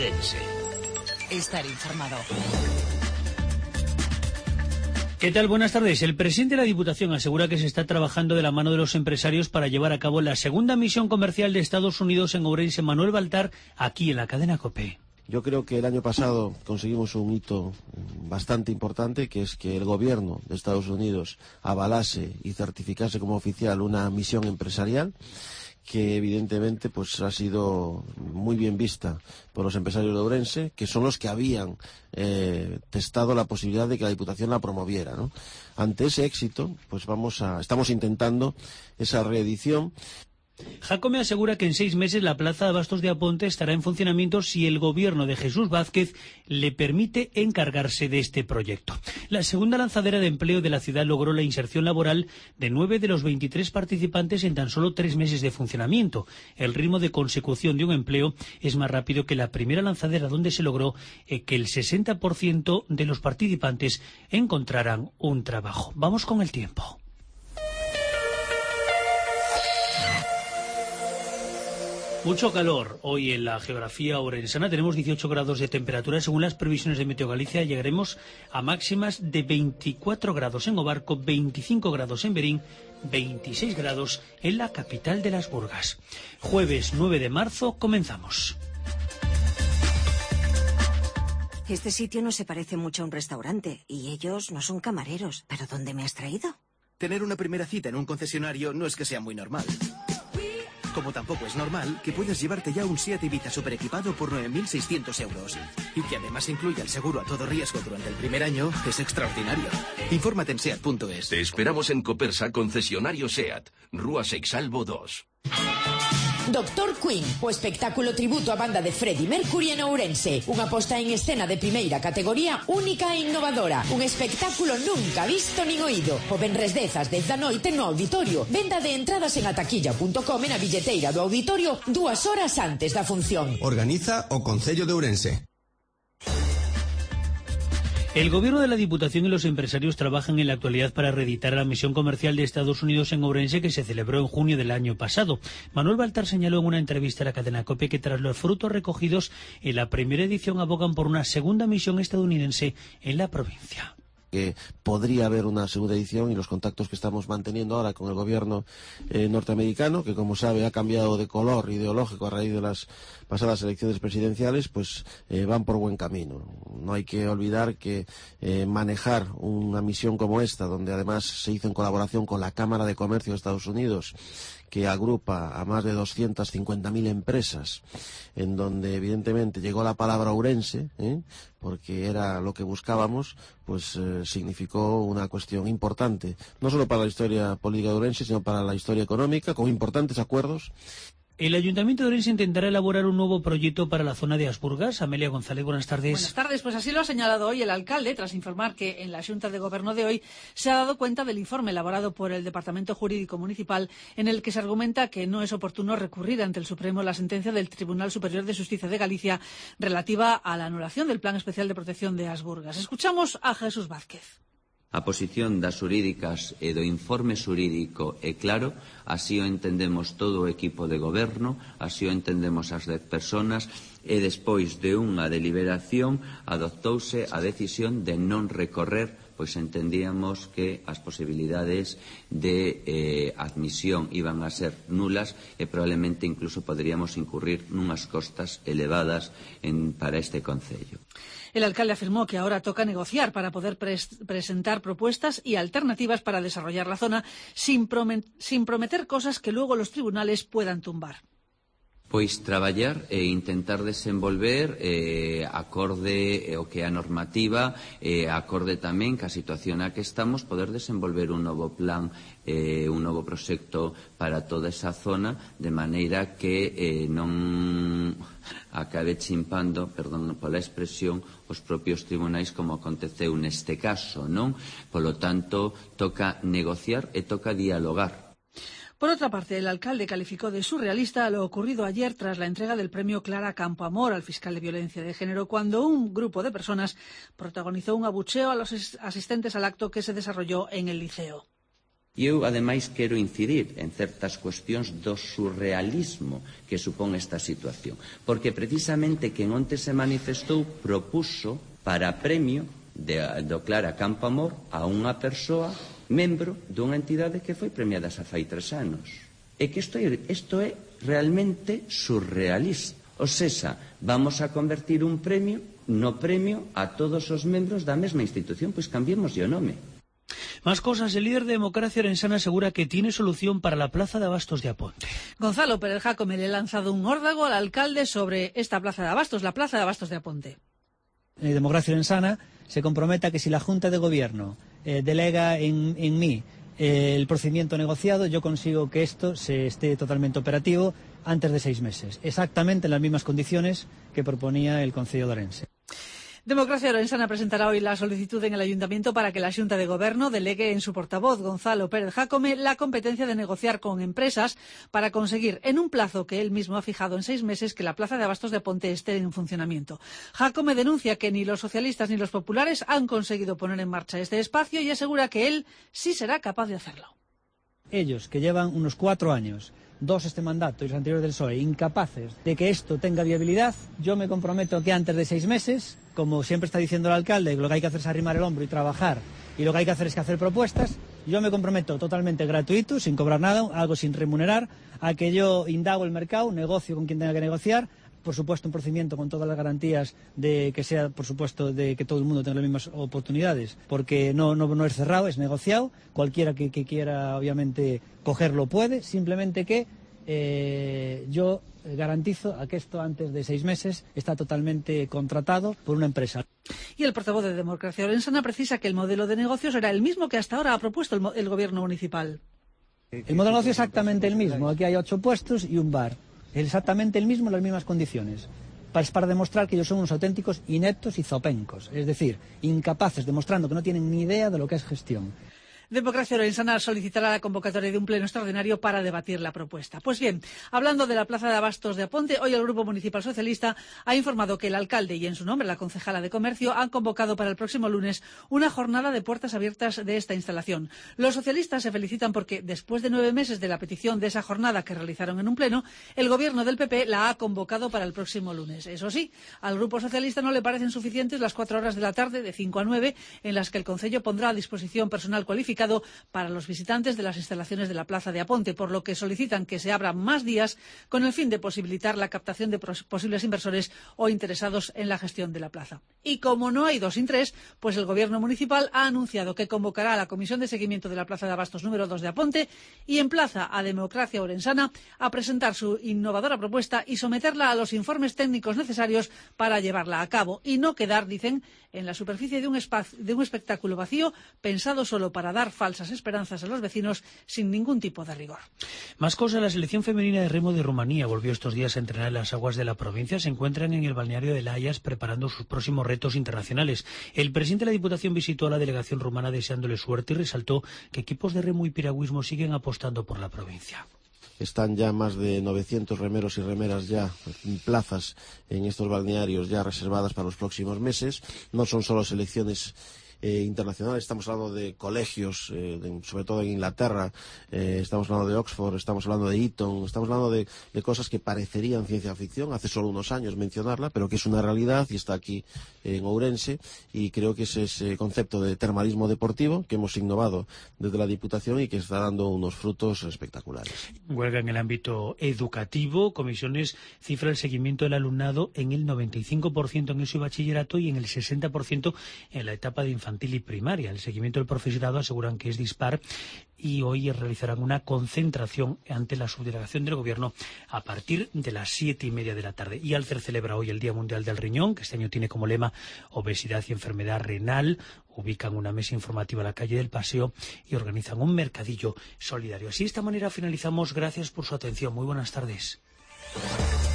Ourense. Estar informado. ¿Qué tal? Buenas tardes. El presidente de la Diputación asegura que se está trabajando de la mano de los empresarios para llevar a cabo la segunda misión comercial de Estados Unidos en Ourense. Manuel Baltar, aquí en la cadena COPE. Yo creo que el año pasado conseguimos un hito bastante importante, que es que el gobierno de Estados Unidos avalase y certificase como oficial una misión empresarial que evidentemente pues ha sido muy bien vista por los empresarios de Ourense, que son los que habían testado la posibilidad de que la Diputación la promoviera, ¿no? Ante ese éxito, pues estamos intentando esa reedición. Jacome asegura que en 6 meses la plaza de abastos de Aponte estará en funcionamiento si el gobierno de Jesús Vázquez le permite encargarse de este proyecto. La segunda lanzadera de empleo de la ciudad logró la inserción laboral de 9 de los 23 participantes en tan solo 3 meses de funcionamiento. El ritmo de consecución de un empleo es más rápido que la primera lanzadera, donde se logró que el 60% de los participantes encontraran un trabajo. Vamos con el tiempo. Mucho calor hoy en la geografía orensana. Tenemos 18 grados de temperatura. Según las previsiones de Meteo Galicia, llegaremos a máximas de 24 grados en Obarco, 25 grados en Berín, 26 grados en la capital de las Burgas. Jueves 9 de marzo, comenzamos. Este sitio no se parece mucho a un restaurante y ellos no son camareros. ¿Pero dónde me has traído? Tener una primera cita en un concesionario no es que sea muy normal. Como tampoco es normal que puedas llevarte ya un Seat Ibiza super equipado por 9.600 euros. Y que además incluya el seguro a todo riesgo durante el primer año, es extraordinario. Infórmate en seat.es. Te esperamos en Copersa, concesionario SEAT, Rúa Seixalbo 2. Doctor Queen, o espectáculo tributo á banda de Freddie Mercury en Ourense. Unha posta en escena de primeira categoría, única e innovadora. Un espectáculo nunca visto nin oído. O venres 10 ás 10 da noite no auditorio. Venda de entradas en ataquilla.com e na billeteira do auditorio 2 horas antes da función. Organiza o Concello de Ourense. El gobierno de la Diputación y los empresarios trabajan en la actualidad para reeditar la misión comercial de Estados Unidos en Ourense, que se celebró en junio del año pasado. Manuel Baltar señaló en una entrevista a la cadena COPE que tras los frutos recogidos en la primera edición abogan por una segunda misión estadounidense en la provincia. Que podría haber una segunda edición, y los contactos que estamos manteniendo ahora con el gobierno norteamericano, que como sabe ha cambiado de color ideológico a raíz de las pasadas elecciones presidenciales, pues van por buen camino. No hay que olvidar que manejar una misión como esta, donde además se hizo en colaboración con la Cámara de Comercio de Estados Unidos, que agrupa a más de 250.000 empresas, en donde evidentemente llegó la palabra Ourense, porque era lo que buscábamos, pues significó una cuestión importante, no solo para la historia política de Ourense, sino para la historia económica, con importantes acuerdos. El Ayuntamiento de Ourense intentará elaborar un nuevo proyecto para la zona de Asburgas. Amelia González, buenas tardes. Buenas tardes, pues así lo ha señalado hoy el alcalde, tras informar que en la Xunta de Gobierno de hoy se ha dado cuenta del informe elaborado por el Departamento Jurídico Municipal, en el que se argumenta que no es oportuno recurrir ante el Supremo la sentencia del Tribunal Superior de Justicia de Galicia relativa a la anulación del Plan Especial de Protección de Asburgas. Escuchamos a Jesús Vázquez. A posición das xurídicas e do informe xurídico é claro, así o entendemos todo o equipo de goberno, así o entendemos as 10 personas, e despois de unha deliberación adoptouse a decisión de non recorrer, pois entendíamos que as posibilidades de admisión iban a ser nulas e probablemente incluso poderíamos incurrir nunhas costas elevadas para este concello. El alcalde afirmó que ahora toca negociar para poder presentar propuestas y alternativas para desarrollar la zona sin prometer cosas que luego los tribunales puedan tumbar. Pois traballar e intentar desenvolver acorde o que é a normativa, acorde tamén que a situación na que estamos, poder desenvolver un novo plan, un novo proxecto para toda esa zona, de maneira que non acabe chimpando, perdón pola expresión, os propios tribunais como aconteceu neste caso, non? Polo tanto, toca negociar e toca dialogar. Por otra parte, el alcalde calificó de surrealista lo ocurrido ayer tras la entrega del premio Clara Campoamor al fiscal de violencia de género, cuando un grupo de personas protagonizó un abucheo a los asistentes al acto que se desarrolló en el liceo. E eu, ademais, quero incidir en certas cuestións do surrealismo que supón esta situación. Porque precisamente quen onte se manifestou propuso para premio do Clara Campoamor a unha persoa membro dunha entidade que foi premiada xa fai 3 anos. É que isto é realmente surrealista. Ou seja, vamos a convertir un premio no premio a todos os membros da mesma institución, pois cambiémoslle o nome. Más cosas. El líder de Democracia Orensana asegura que tiene solución para la plaza de abastos de Aponte. Gonzalo Pérez Jácome le ha lanzado un órdago al alcalde sobre esta plaza de abastos, la plaza de abastos de Aponte. Democracia Orensana se compromete a que si la Junta de Gobierno delega en mí el procedimiento negociado, yo consigo que esto se esté totalmente operativo antes de 6 meses, exactamente en las mismas condiciones que proponía el Concello de Ourense. Democracia Orensana presentará hoy la solicitud en el Ayuntamiento para que la Xunta de Goberno delegue en su portavoz, Gonzalo Pérez Jácome, la competencia de negociar con empresas para conseguir, en un plazo que él mismo ha fijado en 6 meses, que la plaza de abastos de Aponte esté en funcionamiento. Jácome denuncia que ni los socialistas ni los populares han conseguido poner en marcha este espacio y asegura que él sí será capaz de hacerlo. Ellos, que llevan unos 4 años, 2 este mandato y los anteriores del PSOE, incapaces de que esto tenga viabilidad, yo me comprometo que antes de 6 meses, como siempre está diciendo el alcalde, lo que hay que hacer es arrimar el hombro y trabajar, y lo que hay que hacer es hacer propuestas, yo me comprometo totalmente gratuito, sin cobrar nada, algo sin remunerar, a que yo indago el mercado, negocio con quien tenga que negociar, por supuesto un procedimiento con todas las garantías de que sea, por supuesto, de que todo el mundo tenga las mismas oportunidades, porque no es cerrado, es negociado, cualquiera que quiera obviamente cogerlo puede, simplemente que yo garantizo a que esto antes de 6 meses está totalmente contratado por una empresa. Y el portavoz de Democracia Orensana precisa que el modelo de negocio será el mismo que hasta ahora ha propuesto el gobierno municipal. El modelo de negocio es exactamente el mismo, aquí hay 8 puestos y un bar. Es exactamente el mismo en las mismas condiciones. Es para demostrar que ellos son unos auténticos ineptos y zopencos, es decir, incapaces, demostrando que no tienen ni idea de lo que es gestión. Democracia Orensana solicitará la convocatoria de un pleno extraordinario para debatir la propuesta. Pues bien, hablando de la plaza de abastos de Aponte, hoy el Grupo Municipal Socialista ha informado que el alcalde y en su nombre la concejala de Comercio han convocado para el próximo lunes una jornada de puertas abiertas de esta instalación. Los socialistas se felicitan porque después de 9 meses de la petición de esa jornada que realizaron en un pleno, el gobierno del PP la ha convocado para el próximo lunes. Eso sí, al Grupo Socialista no le parecen suficientes las 4 horas de la tarde de 5 a 9 en las que el Concello pondrá a disposición personal cualificado para los visitantes de las instalaciones de la plaza de Aponte, por lo que solicitan que se abran más días con el fin de posibilitar la captación de posibles inversores o interesados en la gestión de la plaza. Y como no hay 2 sin 3, pues el gobierno municipal ha anunciado que convocará a la comisión de seguimiento de la plaza de abastos número 2 de Aponte y emplaza a Democracia Orensana a presentar su innovadora propuesta y someterla a los informes técnicos necesarios para llevarla a cabo y no quedar, dicen, en la superficie de un espectáculo vacío pensado solo para dar falsas esperanzas a los vecinos sin ningún tipo de rigor. Más cosas. La selección femenina de remo de Rumanía volvió estos días a entrenar en las aguas de la provincia. Se encuentran en el balneario de La Hayas preparando sus próximos retos internacionales. El presidente de la Diputación visitó a la delegación rumana deseándole suerte y resaltó que equipos de remo y piragüismo siguen apostando por la provincia. Están ya más de 900 remeros y remeras ya en plazas en estos balnearios ya reservadas para los próximos meses. No son solo selecciones internacionales, estamos hablando de colegios, sobre todo en Inglaterra, estamos hablando de Oxford, estamos hablando de Eton, estamos hablando de cosas que parecerían ciencia ficción, hace solo unos años mencionarla, pero que es una realidad y está aquí en Ourense, y creo que ese es ese concepto de termalismo deportivo que hemos innovado desde la Diputación y que está dando unos frutos espectaculares. Huelga en el ámbito educativo. Comisiones cifra el seguimiento del alumnado en el 95% en ESO y bachillerato y en el 60% en la etapa de infantil y primaria. El seguimiento del profesorado aseguran que es dispar y hoy realizarán una concentración ante la subdelegación del Gobierno a partir de las 7:30 de la tarde. Y Alcer celebra hoy el Día Mundial del Riñón, que este año tiene como lema obesidad y enfermedad renal. Ubican una mesa informativa en la calle del Paseo y organizan un mercadillo solidario. Así, de esta manera finalizamos. Gracias por su atención. Muy buenas tardes.